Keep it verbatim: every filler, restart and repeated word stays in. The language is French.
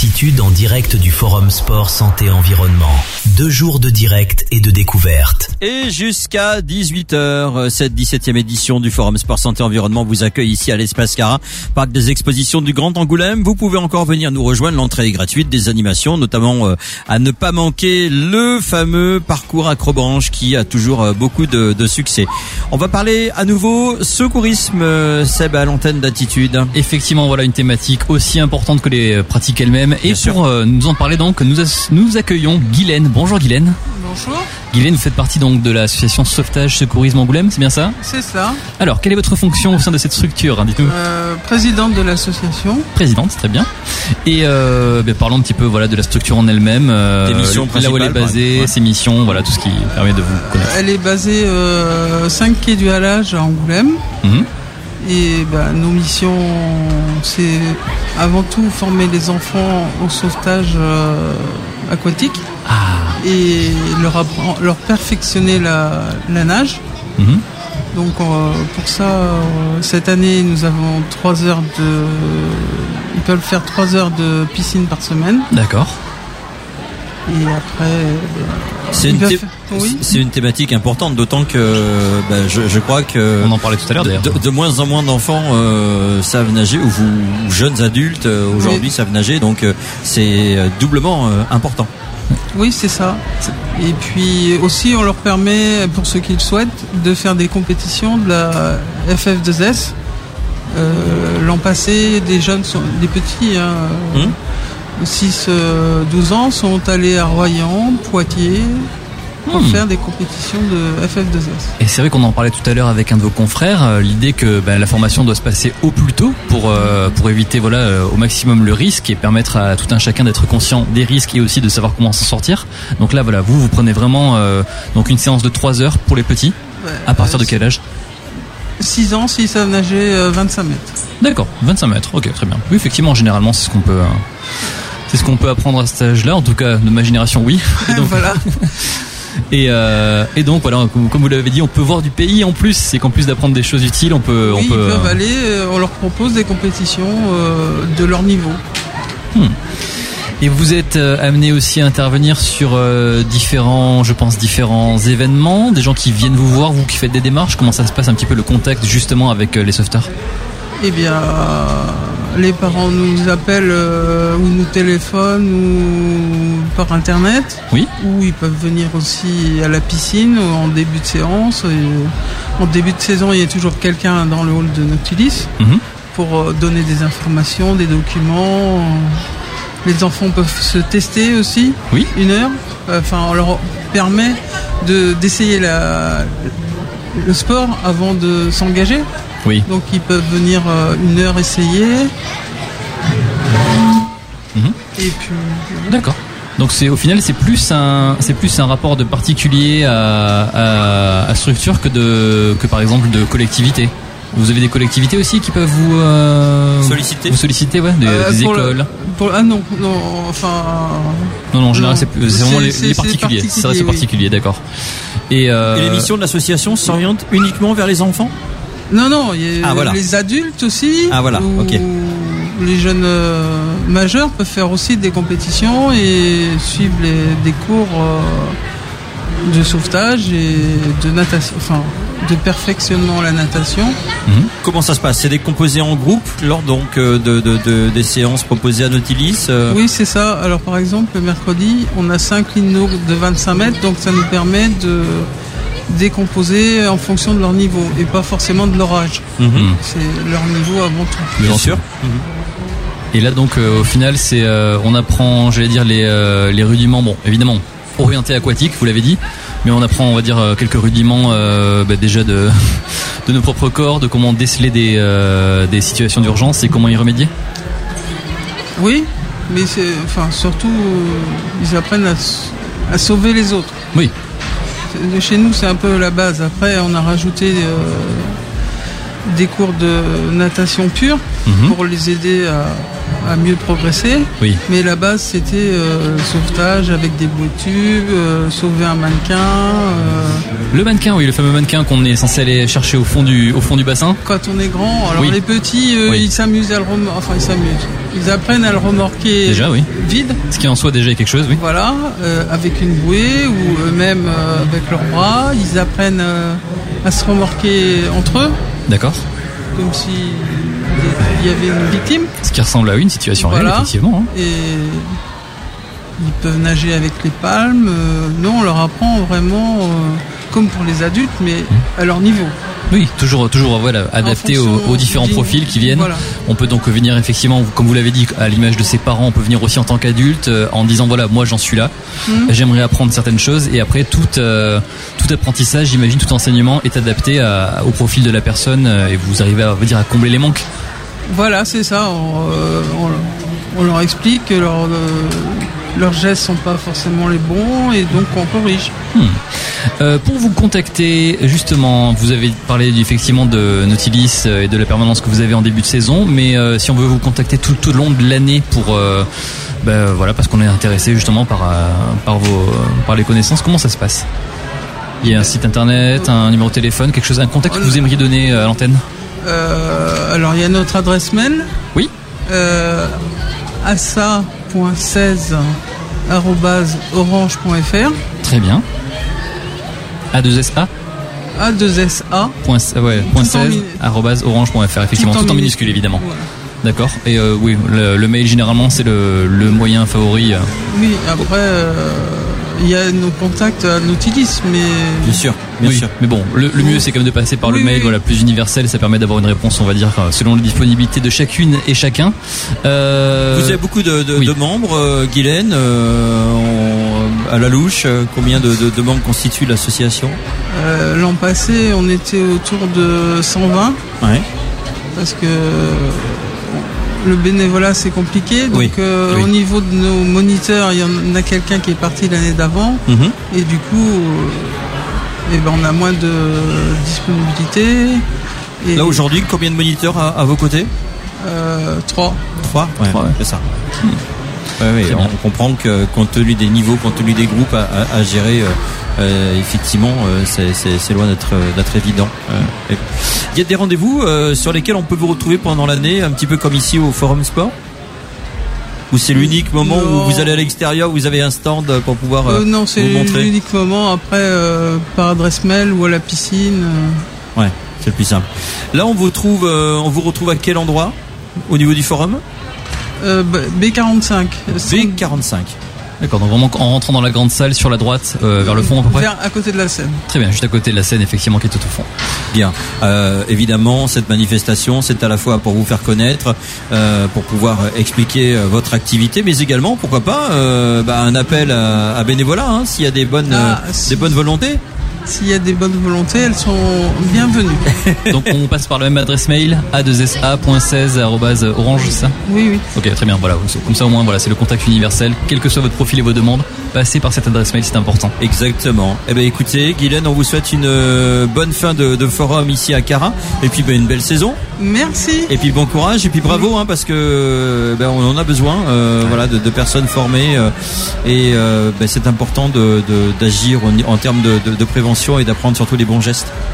Attitude en direct du Forum Sport Santé Environnement. Deux jours de direct et de découverte. Et jusqu'à dix-huit heures, cette dix-septième édition du Forum Sport Santé Environnement vous accueille ici à l'Espace Cara, parc des expositions du Grand Angoulême. Vous pouvez encore venir nous rejoindre, l'entrée est gratuite, des animations, notamment euh, à ne pas manquer le fameux parcours acrobranche qui a toujours euh, beaucoup de, de succès. On va parler à nouveau secourisme, euh, Seb, à l'antenne d'Attitude. Effectivement, voilà une thématique aussi importante que les pratiques elles-mêmes. Et Bien pour euh, nous en parler donc, nous, as- nous accueillons Guylaine. Bonjour Guylaine. Bonjour, Guylaine, vous faites partie donc de l'association Sauvetage Secourisme Angoulême, c'est bien ça? c'est ça, Alors, quelle est votre fonction au sein de cette structure, hein, dites-nous. euh, présidente de l'association. Présidente, très bien. Et euh, ben, parlons un petit peu voilà de la structure en elle-même, euh, Des missions là où elle est principales, basée, ouais. ses missions, voilà tout ce qui permet de vous connaître. Elle est basée euh, cinq quai du Halage à Angoulême. Mhm. Et ben, nos missions, c'est avant tout former les enfants au sauvetage euh, aquatique Ah. et leur, appren- leur perfectionner la, la nage. Mhm. Donc euh, pour ça, euh, cette année, nous avons trois heures de... Ils peuvent faire trois heures de piscine par semaine. D'accord. Et après... euh, C'est ils une, peuvent thé- faire- oui. c'est une thématique importante, d'autant que bah, je, je crois que On en parlait tout à l'heure de, d'ailleurs. de- de moins en moins d'enfants euh, savent nager, ou vous, ou jeunes adultes euh, aujourd'hui Oui. savent nager, donc euh, c'est euh, doublement euh, important. Oui, c'est ça. Et puis aussi, on leur permet, pour ceux qui le souhaitent, de faire des compétitions de la F F deux S. Euh, l'an passé, des jeunes, sont, des petits, hein, Hum. six douze ans, sont allés à Royan, Poitiers, pour Hmm. faire des compétitions de F F deux S. Et c'est vrai qu'on en parlait tout à l'heure avec un de vos confrères, euh, l'idée que ben, la formation doit se passer au plus tôt pour euh, pour éviter voilà euh, au maximum le risque et permettre à tout un chacun d'être conscient des risques et aussi de savoir comment s'en sortir. Donc là voilà, vous vous prenez vraiment euh, donc une séance de trois heures pour les petits. À partir de quel âge? six ans, s'ils savent nager euh, vingt-cinq mètres. D'accord, vingt-cinq mètres. Ok, très bien. Oui, effectivement, généralement, c'est ce qu'on peut, euh, c'est ce qu'on peut apprendre à cet âge-là. En tout cas, de ma génération, oui. Et donc, Voilà. et, euh, et donc voilà, comme, comme vous l'avez dit, on peut voir du pays en plus. C'est qu'en plus d'apprendre des choses utiles, on peut, Oui, on peut. ils peuvent euh, aller, euh, on leur propose des compétitions euh, de leur niveau. Et vous êtes euh, amené aussi à intervenir sur euh, différents, je pense, différents événements, des gens qui viennent vous voir, vous qui faites des démarches. Comment ça se passe un petit peu le contact justement avec euh, les sauveteurs? Eh bien, euh, les parents nous appellent euh, ou nous téléphonent ou par internet. Oui. Ou ils peuvent venir aussi à la piscine en début de séance. Et en début de saison, il y a toujours quelqu'un dans le hall de Nautilus Mhm. pour euh, donner des informations, des documents. Les enfants peuvent se tester aussi. Oui. Une heure. Enfin, on leur permet de d'essayer la, le sport avant de s'engager. Oui. Donc ils peuvent venir euh, une heure essayer. Mhm. Et puis D'accord. Donc c'est au final c'est plus un c'est plus un rapport de particulier à, à, à structure que de que par exemple de collectivité. Vous avez des collectivités aussi qui peuvent vous euh, Solliciter. vous solliciter ouais des, Euh, des pour le- écoles. pour- ah non, non, enfin. Non non en général non. c'est plus- c'est vraiment C'est- les, c'est- les c'est particuliers. particulier, Ça reste oui. particulier, d'accord. Et, euh, Et les missions de l'association s'orientent uniquement vers les enfants? Non, non, il y a Ah, voilà. les adultes aussi. Ah, voilà, ou ok. Les jeunes euh, majeurs peuvent faire aussi des compétitions et suivre les, des cours euh, de sauvetage et de natation, enfin de perfectionnement à la natation. Comment ça se passe? C'est décomposé en groupe lors donc euh, de, de, de- des séances proposées à Nautilus euh, Oui, c'est ça. Alors par exemple, le mercredi, on a cinq lignes d'eau de vingt-cinq mètres, donc ça nous permet de décomposer en fonction de leur niveau et pas forcément de leur âge. Mhm. C'est leur niveau avant tout. Bien sûr. Et là donc euh, au final c'est euh, on apprend j'allais dire les euh, les rudiments bon évidemment orientés aquatiques vous l'avez dit mais on apprend on va dire euh, quelques rudiments euh, bah, déjà de de nos propres corps de comment déceler des euh, des situations d'urgence et comment y remédier. Oui, mais c'est, enfin surtout, euh, ils apprennent à, s- à sauver les autres. Oui. C'est- Chez nous, c'est un peu la base. Après, on a rajouté euh, des cours de natation pure Mhm. pour les aider à, à mieux progresser. Oui. Mais la base, c'était euh, sauvetage avec des beaux tubes, euh, sauver un mannequin. Euh, Le mannequin, oui, le fameux mannequin qu'on est censé aller chercher au fond du, au fond du bassin. Quand on est grand, alors Oui. les petits, eux, Oui. ils s'amusent à le remorquer. Enfin, ils s'amusent. Ils apprennent à le remorquer Déjà, oui. vide. Ce qui en soit déjà est quelque chose, oui. Voilà, euh, avec une bouée ou eux-mêmes euh, avec leurs bras. Ils apprennent euh, à se remorquer entre eux, D'accord. comme si il y avait une victime. Ce qui ressemble à une situation Voilà. réelle, effectivement. hein. Et ils peuvent nager avec les palmes. Euh, non, on leur apprend vraiment, euh, comme pour les adultes, mais à leur niveau. Oui, toujours, toujours, voilà, adapté aux, fonction aux différents du- profils qui viennent. Voilà. On peut donc venir effectivement, comme vous l'avez dit, à l'image de ses parents, on peut venir aussi en tant qu'adulte euh, en disant voilà, moi j'en suis là, Mhm. j'aimerais apprendre certaines choses et après tout, euh, tout apprentissage, j'imagine, tout enseignement est adapté à- au profil de la personne euh, et vous arrivez à, on va dire, à combler les manques. Voilà, c'est ça. On, euh, on- on leur explique que leur, euh, leurs gestes sont pas forcément les bons et donc on corrige. Hmm. Euh, pour vous contacter, justement, vous avez parlé effectivement de Nautilus euh, et de la permanence que vous avez en début de saison, mais euh, si on veut vous contacter tout, tout au long de l'année pour, euh, ben, voilà, parce qu'on est intéressé justement par, euh, par vos, par les connaissances, comment ça se passe? Il y a un site internet, un numéro de téléphone, quelque chose, un contact que vous aimeriez donner à l'antenne? Euh, alors il y a notre adresse mail. Oui. Euh, assa point seize arobase orange point fr. Très bien. A deux S A A deux S A. point, ouais, point Tout en seize mi- arobase orange point fr, effectivement, tout, en minuscule évidemment. Voilà. D'accord. Et euh, oui, le, le mail généralement c'est le, le moyen favori. euh. Oui, après euh, il y a nos contacts à Nautilus, mais Bien sûr, bien oui, sûr. mais bon, le, le mieux c'est quand même de passer par Oui, le mail, oui. voilà, plus universel, ça permet d'avoir une réponse, on va dire, selon les disponibilités de chacune et chacun. Euh, Vous avez beaucoup de, de, oui. de membres, euh, Guylaine, euh, on- à la louche. euh, Combien de, de, de membres constituent l'association? euh, l'an passé on était autour de cent vingt Ouais. parce que le bénévolat c'est compliqué. Donc Oui, euh, oui. au niveau de nos moniteurs, il y en a quelqu'un qui est parti l'année d'avant. Mhm. Et du coup, euh, eh ben, on a moins de disponibilité. Et, Là aujourd'hui, combien de moniteurs à, à vos côtés? euh, trois. Trois. Ouais, Trois, ouais. c'est ça. Ouais, ouais, Très on bien. comprend que compte tenu des niveaux, compte tenu des groupes à, à- à gérer, euh, euh, effectivement, euh, c'est, c'est, c'est loin d'être, d'être évident. Euh, et- Il y a des rendez-vous euh, sur lesquels on peut vous retrouver pendant l'année, un petit peu comme ici au Forum Sport, ou c'est l'unique moment Non. où vous allez à l'extérieur, vous avez un stand pour pouvoir euh, Euh, non, c'est vous montrer. l'unique moment. Après, euh, par adresse mail ou à la piscine. euh, Ouais, c'est le plus simple. Là, on vous trouve, euh, on vous retrouve à quel endroit au niveau du forum? euh, B quarante-cinq. B quarante-cinq. D'accord, donc vraiment en rentrant dans la grande salle sur la droite, euh, vers le fond à peu près. Vers, à côté de la scène. Très bien, juste à côté de la scène effectivement qui est tout au fond. Bien. Euh, évidemment, cette manifestation, c'est à la fois pour vous faire connaître, euh, pour pouvoir expliquer euh, votre activité, mais également, pourquoi pas, euh, bah, un appel à, à bénévolat, hein, s'il y a des bonnes, Ah, euh, si. des bonnes volontés. S'il y a des bonnes volontés, elles sont bienvenues. Donc on passe par la même adresse mail, a deux s a point seize arobase orange, c'est ça? Oui, oui. Ok, très bien, voilà. Comme ça au moins, voilà, c'est le contact universel. Quel que soit votre profil et vos demandes, passez par cette adresse mail, c'est important. Exactement. Eh ben, écoutez, Guylaine, on vous souhaite une euh, bonne fin de, de forum ici à Cara, et puis ben, une belle saison. Merci. Et puis bon courage et puis bravo hein, parce que ben, on en a besoin euh, voilà de, de personnes formées euh, et euh, ben, c'est important de, de, d'agir en, en termes de, de, de prévention et d'apprendre surtout les bons gestes.